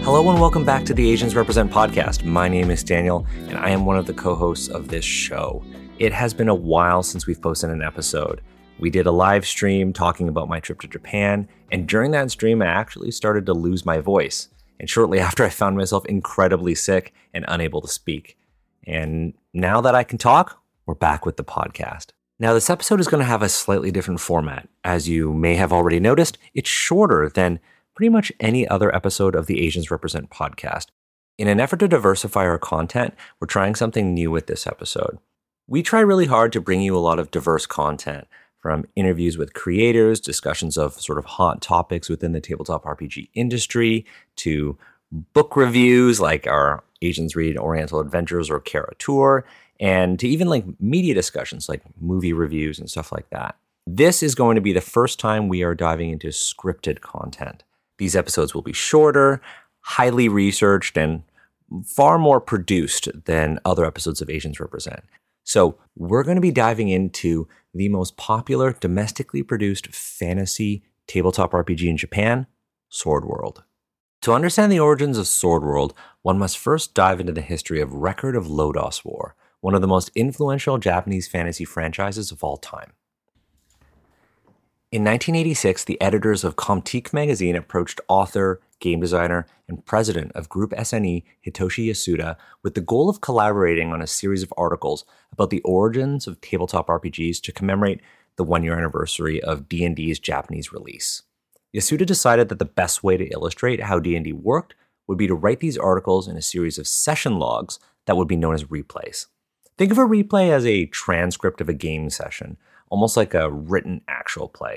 Hello and welcome back to the Asians Represent podcast. My name is Daniel, and I am one of the co-hosts of this show. It has been a while since we've posted an episode. We did a live stream talking about my trip to Japan, and during that stream, I actually started to lose my voice. And shortly after, I found myself incredibly sick and unable to speak. And now that I can talk, we're back with the podcast. Now, this episode is going to have a slightly different format. As you may have already noticed, it's shorter than pretty much any other episode of the Asians Represent podcast. In an effort to diversify our content, we're trying something new with this episode. We try really hard to bring you a lot of diverse content, from interviews with creators, discussions of sort of hot topics within the tabletop RPG industry, to book reviews like our Asians Read Oriental Adventures or Kara Tour, and to even like media discussions like movie reviews and stuff like that. This is going to be the first time we are diving into scripted content. These episodes will be shorter, highly researched, and far more produced than other episodes of Asians Represent. So we're going to be diving into the most popular domestically produced fantasy tabletop RPG in Japan, Sword World. To understand the origins of Sword World, one must first dive into the history of Record of Lodoss War, one of the most influential Japanese fantasy franchises of all time. In 1986, the editors of Comtique magazine approached author, game designer, and president of Group SNE, Hitoshi Yasuda, with the goal of collaborating on a series of articles about the origins of tabletop RPGs to commemorate the one-year anniversary of D&D's Japanese release. Yasuda decided that the best way to illustrate how D&D worked would be to write these articles in a series of session logs that would be known as replays. Think of a replay as a transcript of a game session, almost like a written actual play.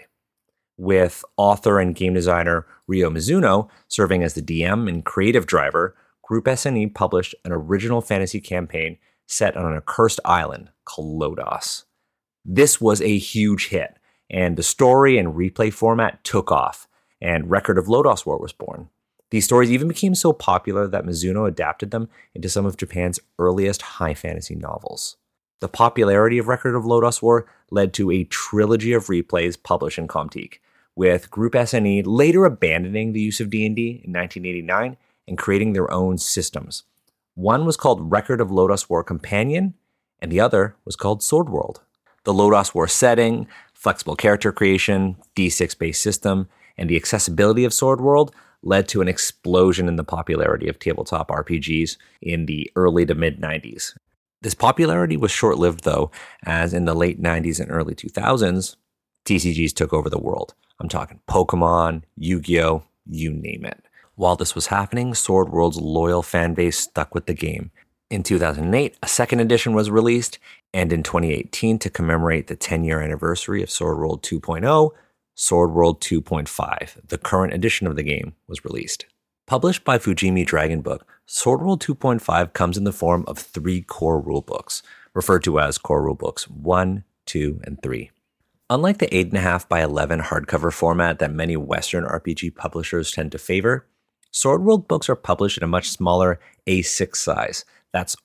With author and game designer Ryo Mizuno serving as the DM and creative driver, Group SNE published an original fantasy campaign set on an accursed island called Lodoss. This was a huge hit, and the story and replay format took off, and Record of Lodoss War was born. These stories even became so popular that Mizuno adapted them into some of Japan's earliest high fantasy novels. The popularity of Record of Lodoss War led to a trilogy of replays published in Comtique, with Group SNE later abandoning the use of D&D in 1989 and creating their own systems. One was called Record of Lodoss War Companion, and the other was called Sword World. The Lodoss War setting, flexible character creation, D6-based system, and the accessibility of Sword World led to an explosion in the popularity of tabletop RPGs in the early to mid-90s. This popularity was short-lived, though, as in the late 90s and early 2000s, TCGs took over the world. I'm talking Pokemon, Yu-Gi-Oh!, you name it. While this was happening, Sword World's loyal fan base stuck with the game. In 2008, a second edition was released, and in 2018, to commemorate the 10-year anniversary of Sword World 2.0, Sword World 2.5, the current edition of the game, was released. Published by Fujimi Dragon Book, Sword World 2.5 comes in the form of 3 core rulebooks, referred to as core rulebooks 1, 2, and 3. Unlike the 8.5 by 11 hardcover format that many Western RPG publishers tend to favor, Sword World books are published in a much smaller A6 size. That's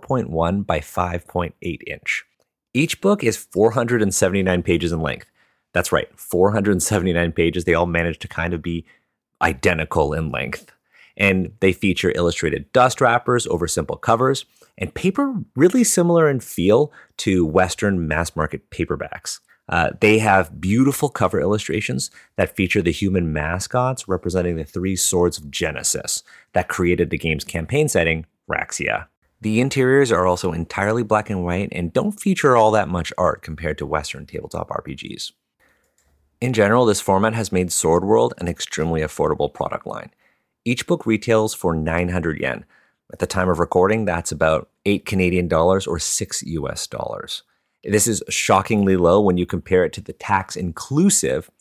4.1 by 5.8 inch. Each book is 479 pages in length. That's right, 479 pages. They all manage to kind of be identical in length. And they feature illustrated dust wrappers over simple covers and paper really similar in feel to Western mass market paperbacks. They have beautiful cover illustrations that feature the human mascots representing the 3 swords of Genesis that created the game's campaign setting, Raxia. The interiors are also entirely black and white and don't feature all that much art compared to Western tabletop RPGs. In general, this format has made Sword World an extremely affordable product line. Each book retails for 900 yen. At the time of recording, that's about 8 Canadian dollars or 6 US dollars. This is shockingly low when you compare it to the tax-inclusive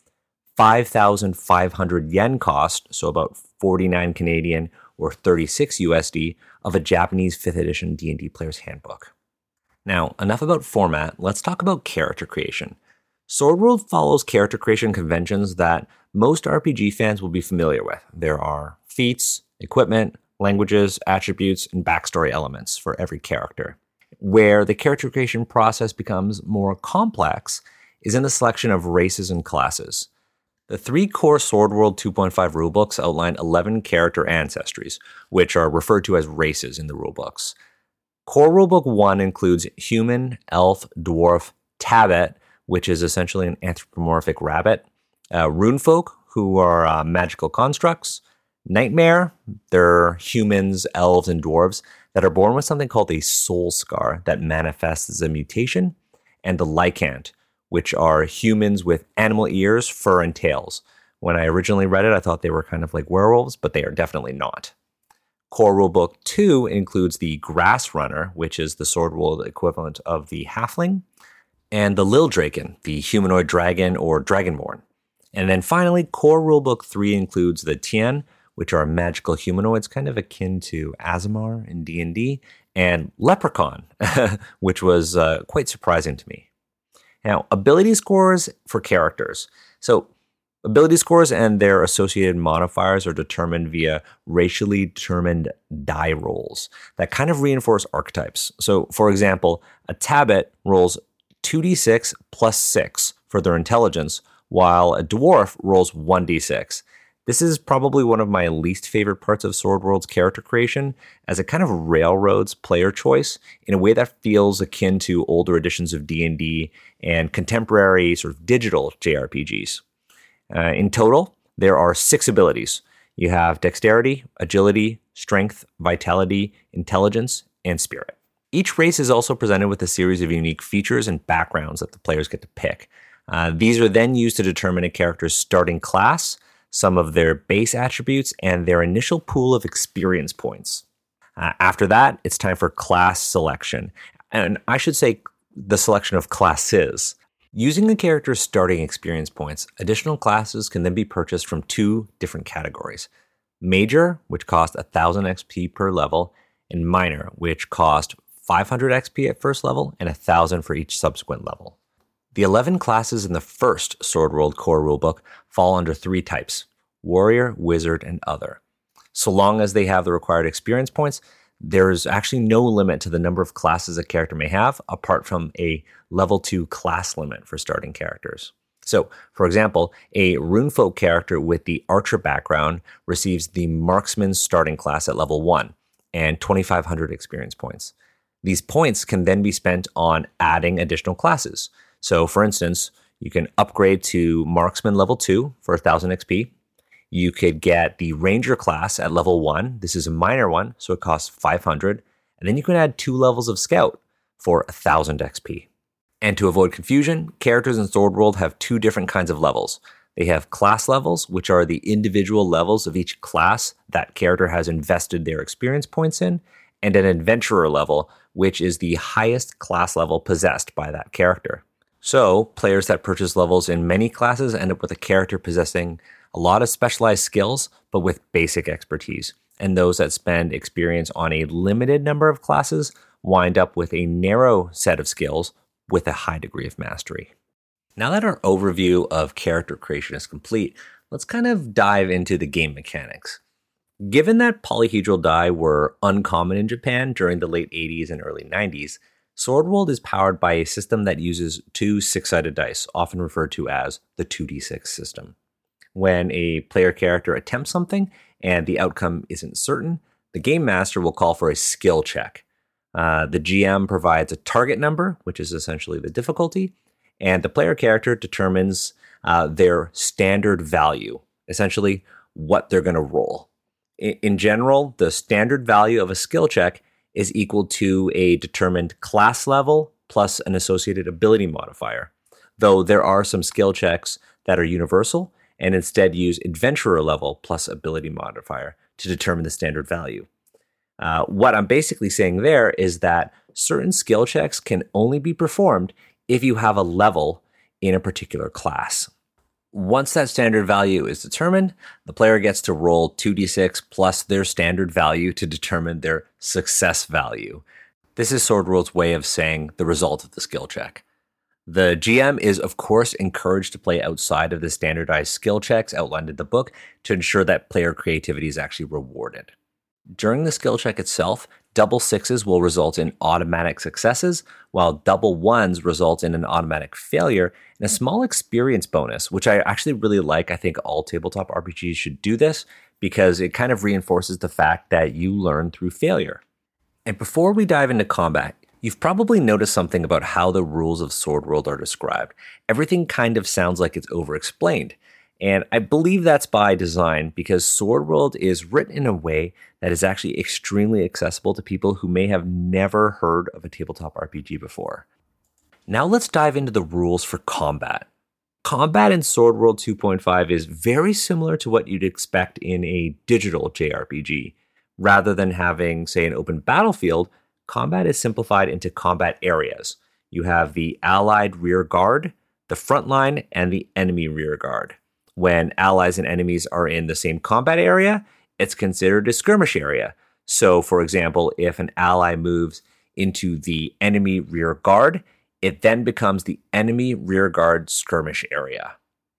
5,500 yen cost, so about 49 Canadian or 36 USD, of a Japanese 5th edition D&D player's handbook. Now, enough about format, let's talk about character creation. Sword World follows character creation conventions that most RPG fans will be familiar with. There are feats, equipment, languages, attributes, and backstory elements for every character. Where the character creation process becomes more complex is in the selection of races and classes. The three core Sword World 2.5 rulebooks outline 11 character ancestries, which are referred to as races in the rulebooks. Core Rulebook 1 includes human, elf, dwarf, tabet, which is essentially an anthropomorphic rabbit, runefolk, who are magical constructs, nightmare, they're humans, elves, and dwarves that are born with something called a soul scar that manifests as a mutation, and the lycant, which are humans with animal ears, fur, and tails. When I originally read it, I thought they were kind of like werewolves, but they are definitely not. Core Rulebook 2 includes the Grass Runner, which is the Sword World equivalent of the Halfling, and the Lildraken, the humanoid dragon or Dragonborn. And then finally, Core Rulebook 3 includes the Tien, which are magical humanoids kind of akin to Aasimar in D&D, and Leprechaun, which was quite surprising to me. Now, ability scores for characters. So, ability scores and their associated modifiers are determined via racially determined die rolls that kind of reinforce archetypes. So, for example, a Tabet rolls 2d6 plus 6 for their intelligence, while a dwarf rolls 1d6. This is probably one of my least favorite parts of Sword World's character creation, as it kind of railroads player choice in a way that feels akin to older editions of D&D and contemporary sort of digital JRPGs. In total, there are 6 abilities. You have dexterity, agility, strength, vitality, intelligence, and spirit. Each race is also presented with a series of unique features and backgrounds that the players get to pick. These are then used to determine a character's starting class, some of their base attributes, and their initial pool of experience points. After that, it's time for class selection. And I should say the selection of classes. Using a character's starting experience points, additional classes can then be purchased from 2 different categories. Major, which cost 1,000 XP per level, and minor, which cost 500 XP at first level and 1,000 for each subsequent level. The 11 classes in the first Sword World Core Rulebook fall under 3 types: Warrior, Wizard, and Other. So long as they have the required experience points, there's actually no limit to the number of classes a character may have, apart from a level 2 class limit for starting characters. So, for example, a Runefolk character with the Archer background receives the Marksman starting class at level 1 and 2,500 experience points. These points can then be spent on adding additional classes. So, for instance, you can upgrade to Marksman level 2 for 1,000 XP. You could get the Ranger class at level 1. This is a minor one, so it costs 500. And then you can add 2 levels of Scout for 1,000 XP. And to avoid confusion, characters in Sword World have 2 different kinds of levels. They have class levels, which are the individual levels of each class that character has invested their experience points in, and an adventurer level, which is the highest class level possessed by that character. So, players that purchase levels in many classes end up with a character possessing a lot of specialized skills, but with basic expertise. And those that spend experience on a limited number of classes wind up with a narrow set of skills with a high degree of mastery. Now that our overview of character creation is complete, let's kind of dive into the game mechanics. Given that polyhedral die were uncommon in Japan during the late 80s and early 90s, Sword World is powered by a system that uses 2 6-sided dice, often referred to as the 2d6 system. When a player character attempts something and the outcome isn't certain, the game master will call for a skill check. The GM provides a target number, which is essentially the difficulty, and the player character determines their standard value, essentially what they're going to roll. In general, the standard value of a skill check is equal to a determined class level plus an associated ability modifier, though there are some skill checks that are universal and instead use adventurer level plus ability modifier to determine the standard value. What I'm basically saying there is that certain skill checks can only be performed if you have a level in a particular class. Once that standard value is determined, the player gets to roll 2d6 plus their standard value to determine their success value. This is Sword World's way of saying the result of the skill check. The GM is, of course, encouraged to play outside of the standardized skill checks outlined in the book to ensure that player creativity is actually rewarded. During the skill check itself, double sixes will result in automatic successes, while double ones result in an automatic failure and a small experience bonus, which I actually really like. I think all tabletop RPGs should do this because it kind of reinforces the fact that you learn through failure. And before we dive into combat, you've probably noticed something about how the rules of Sword World are described. Everything kind of sounds like it's over-explained. And I believe that's by design because Sword World is written in a way that is actually extremely accessible to people who may have never heard of a tabletop RPG before. Now let's dive into the rules for combat. Combat in Sword World 2.5 is very similar to what you'd expect in a digital JRPG. Rather than having, say, an open battlefield, combat is simplified into combat areas. You have the allied rear guard, the front line, and the enemy rear guard. When allies and enemies are in the same combat area, it's considered a skirmish area. So, for example, if an ally moves into the enemy rear guard, it then becomes the enemy rear guard skirmish area.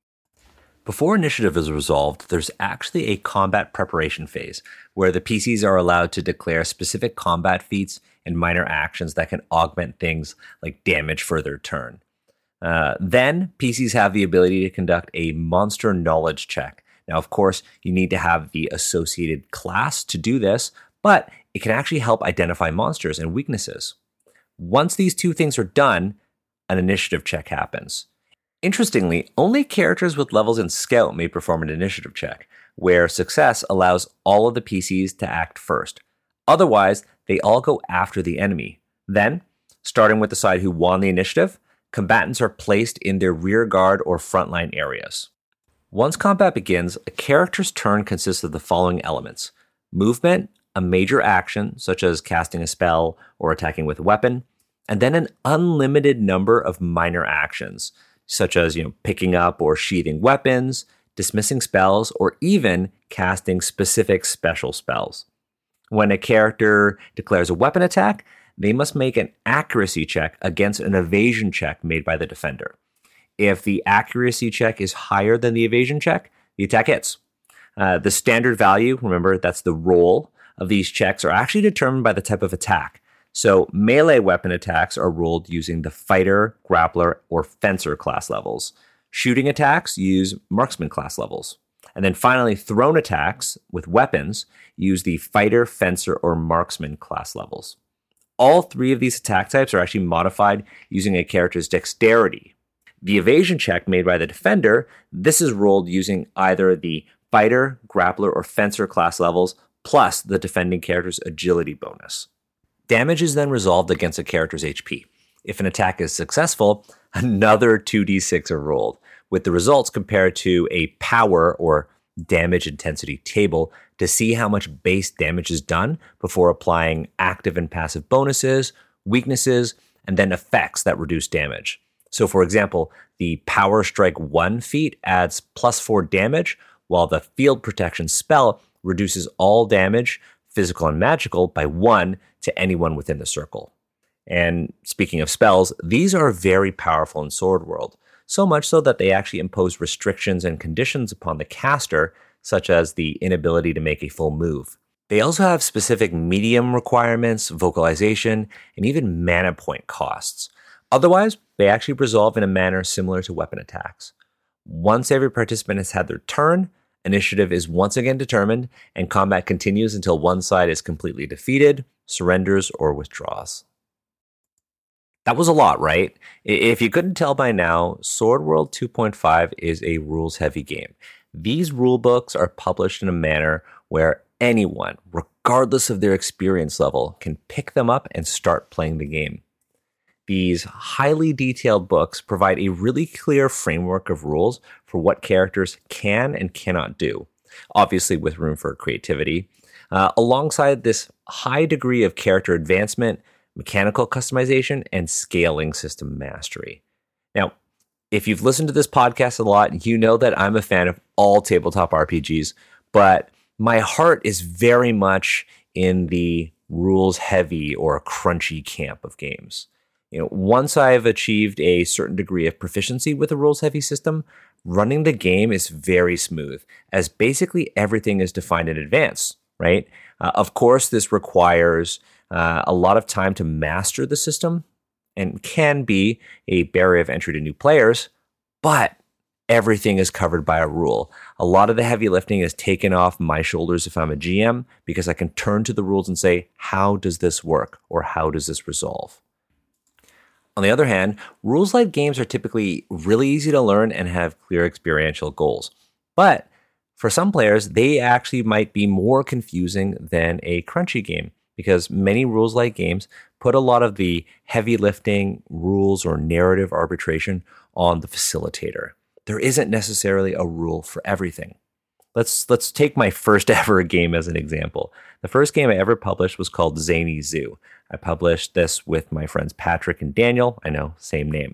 Before initiative is resolved, there's actually a combat preparation phase where the PCs are allowed to declare specific combat feats and minor actions that can augment things like damage for their turn. Then PCs have the ability to conduct a monster knowledge check. Now, of course, you need to have the associated class to do this, but it can actually help identify monsters and weaknesses. Once these two things are done, an initiative check happens. Interestingly, only characters with levels in Scout may perform an initiative check, where success allows all of the PCs to act first. Otherwise, they all go after the enemy. Then, starting with the side who won the initiative, combatants are placed in their rear guard or frontline areas. Once combat begins, a character's turn consists of the following elements: movement, a major action, such as casting a spell or attacking with a weapon, and then an unlimited number of minor actions, such as picking up or sheathing weapons, dismissing spells, or even casting specific special spells. When a character declares a weapon attack, they must make an accuracy check against an evasion check made by the defender. If the accuracy check is higher than the evasion check, the attack hits. The standard value, remember, that's the roll of these checks, are actually determined by the type of attack. So melee weapon attacks are rolled using the fighter, grappler, or fencer class levels. Shooting attacks use marksman class levels. And then finally, thrown attacks with weapons use the fighter, fencer, or marksman class levels. All three of these attack types are actually modified using a character's dexterity. The evasion check made by the defender, this is rolled using either the fighter, grappler, or fencer class levels, plus the defending character's agility bonus. Damage is then resolved against a character's HP. If an attack is successful, another 2d6 are rolled, with the results compared to a power or damage intensity table to see how much base damage is done before applying active and passive bonuses, weaknesses, and then effects that reduce damage. So for example, the Power Strike 1 feat adds +4 damage, while the Field Protection spell reduces all damage, physical and magical, by 1 to anyone within the circle. And speaking of spells, these are very powerful in Sword World, so much so that they actually impose restrictions and conditions upon the caster, such as the inability to make a full move. They also have specific medium requirements, vocalization, and even mana point costs. Otherwise, they actually resolve in a manner similar to weapon attacks. Once every participant has had their turn, initiative is once again determined, and combat continues until one side is completely defeated, surrenders, or withdraws. That was a lot, right? If you couldn't tell by now, Sword World 2.5 is a rules-heavy game. These rulebooks are published in a manner where anyone, regardless of their experience level, can pick them up and start playing the game. These highly detailed books provide a really clear framework of rules for what characters can and cannot do, obviously with room for creativity, alongside this high degree of character advancement, mechanical customization, and scaling system mastery. Now, if you've listened to this podcast a lot, you know that I'm a fan of all tabletop RPGs, but my heart is very much in the rules-heavy or crunchy camp of games. Once I've achieved a certain degree of proficiency with a rules-heavy system, running the game is very smooth, as basically everything is defined in advance, right? Of course, this requires a lot of time to master the system and can be a barrier of entry to new players, but everything is covered by a rule. A lot of the heavy lifting is taken off my shoulders if I'm a GM, because I can turn to the rules and say, how does this work? Or how does this resolve? On the other hand, rules-light games are typically really easy to learn and have clear experiential goals. But for some players, they actually might be more confusing than a crunchy game, because many rules-light games put a lot of the heavy lifting, rules, or narrative arbitration on the facilitator. There isn't necessarily a rule for everything. Let's take my first ever game as an example. The first game I ever published was called Zany Zoo. I published this with my friends Patrick and Daniel. I know, same name.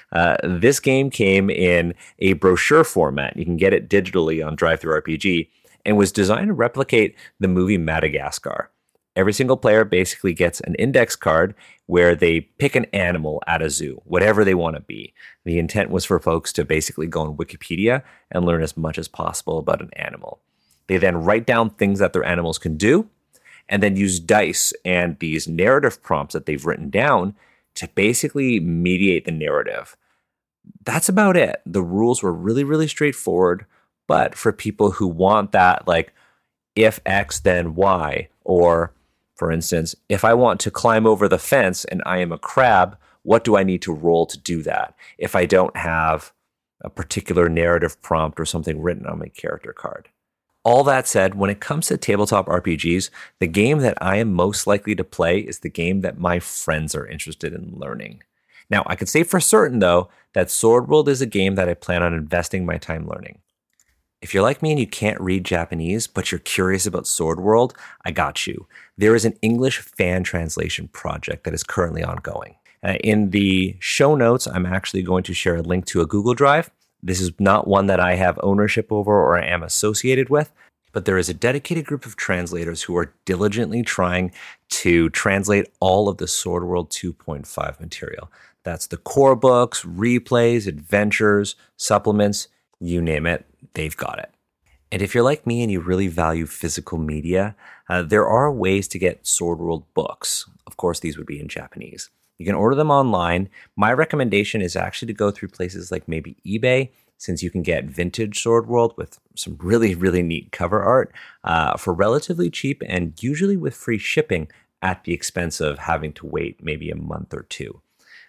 This game came in a brochure format. You can get it digitally on DriveThruRPG, and was designed to replicate the movie Madagascar. Every single player basically gets an index card where they pick an animal at a zoo, whatever they want to be. The intent was for folks to basically go on Wikipedia and learn as much as possible about an animal. They then write down things that their animals can do, and then use dice and these narrative prompts that they've written down to basically mediate the narrative. That's about it. The rules were really, really straightforward, but for people who want that, like, if X, then Y, or for instance, if I want to climb over the fence and I am a crab, what do I need to roll to do that if I don't have a particular narrative prompt or something written on my character card? All that said, when it comes to tabletop RPGs, the game that I am most likely to play is the game that my friends are interested in learning. Now, I can say for certain, though, that Sword World is a game that I plan on investing my time learning. If you're like me and you can't read Japanese, but you're curious about Sword World, I got you. There is an English fan translation project that is currently ongoing. In the show notes, I'm actually going to share a link to a Google Drive. This is not one that I have ownership over or am associated with, but there is a dedicated group of translators who are diligently trying to translate all of the Sword World 2.5 material. That's the core books, replays, adventures, supplements, you name it, they've got it. And if you're like me and you really value physical media, there are ways to get Sword World books. Of course, these would be in Japanese. You can order them online. My recommendation is actually to go through places like maybe eBay, since you can get vintage Sword World with some really, really neat cover art for relatively cheap and usually with free shipping at the expense of having to wait maybe a month or two.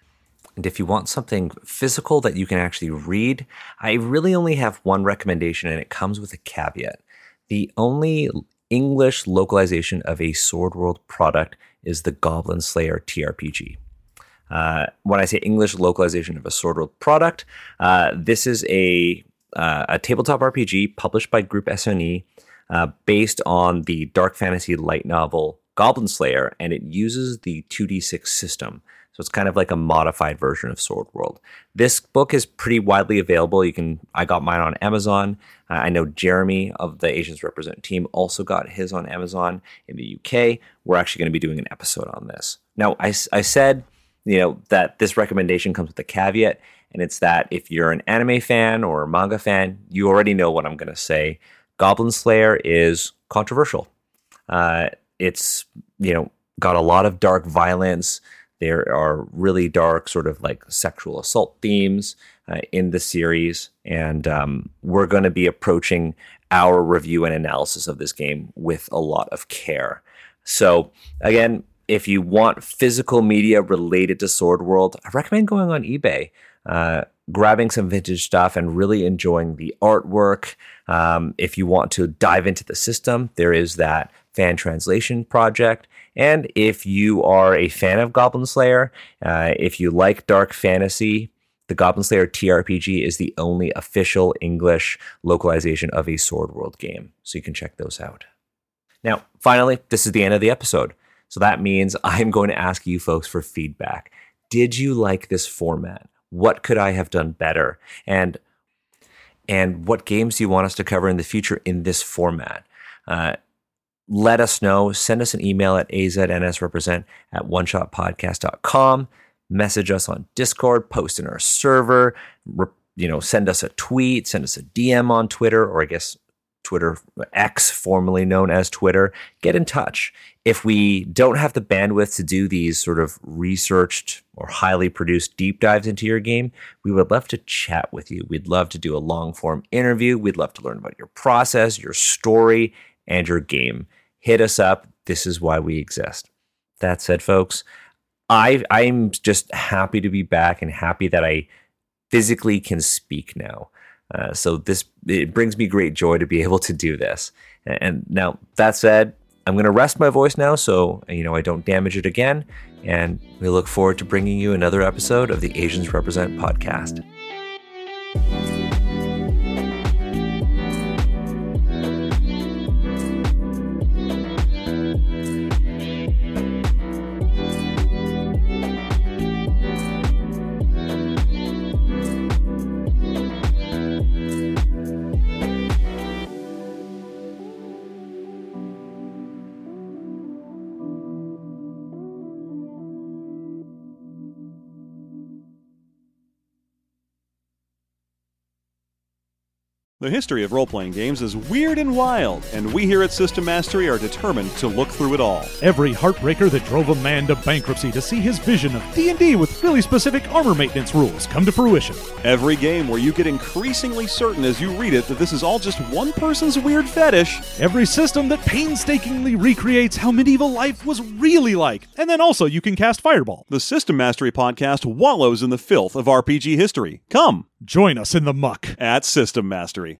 And if you want something physical that you can actually read, I really only have one recommendation, and it comes with a caveat. The only English localization of a Sword World product is the Goblin Slayer TRPG. When I say English localization of a Sword World product, this is a tabletop RPG published by Group SNE based on the dark fantasy light novel Goblin Slayer, and it uses the 2d6 system. So it's kind of like a modified version of Sword World. This book is pretty widely available. I got mine on Amazon. I know Jeremy of the Asians Represent team also got his on Amazon in the UK. We're actually going to be doing an episode on this. Now, I said, that this recommendation comes with a caveat, and it's that if you're an anime fan or a manga fan, you already know what I'm going to say. Goblin Slayer is controversial. It's, got a lot of dark violence. There are really dark sort of like sexual assault themes in the series. And we're going to be approaching our review and analysis of this game with a lot of care. So again, if you want physical media related to Sword World, I recommend going on eBay, grabbing some vintage stuff and really enjoying the artwork. If you want to dive into the system, there is that fan translation project. And if you are a fan of Goblin Slayer, if you like dark fantasy, the Goblin Slayer TRPG is the only official English localization of a Sword World game. So you can check those out. Now, finally, this is the end of the episode. So that means I'm going to ask you folks for feedback. Did you like this format? What could I have done better? And what games do you want us to cover in the future in this format? Let us know. Send us an email at aznsrepresent@oneshotpodcast.com. Message us on Discord, post in our server, send us a tweet, send us a DM on Twitter, or I guess Twitter X, formerly known as Twitter, get in touch. If we don't have the bandwidth to do these sort of researched or highly produced deep dives into your game, we would love to chat with you. We'd love to do a long form interview. We'd love to learn about your process, your story, and your game. Hit us up. This is why we exist. That said, folks, I'm just happy to be back and happy that I physically can speak now. So it brings me great joy to be able to do this. And now, that said, I'm going to rest my voice now so I don't damage it again. And we look forward to bringing you another episode of the Asians Represent podcast. The history of role-playing games is weird and wild, and we here at System Mastery are determined to look through it all. Every heartbreaker that drove a man to bankruptcy to see his vision of D&D with really specific armor maintenance rules come to fruition. Every game where you get increasingly certain as you read it that this is all just one person's weird fetish. Every system that painstakingly recreates how medieval life was really like, and then also you can cast Fireball. The System Mastery podcast wallows in the filth of RPG history. Come! Join us in the muck at System Mastery.